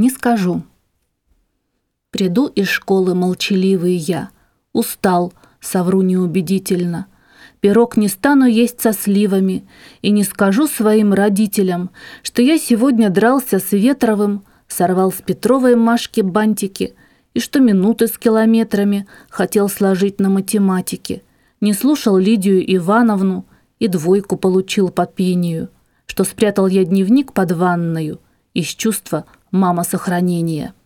не скажу. Приду из школы молчаливый я, устал, совру неубедительно. Пирог не стану есть со сливами и не скажу своим родителям, что я сегодня дрался с Ветровым, сорвал с Петровой Машки бантики и что минуты с километрами хотел сложить на математике, не слушал Лидию Ивановну и 2 получил по пению, что спрятал я дневник под ванною из чувства мамосохранения.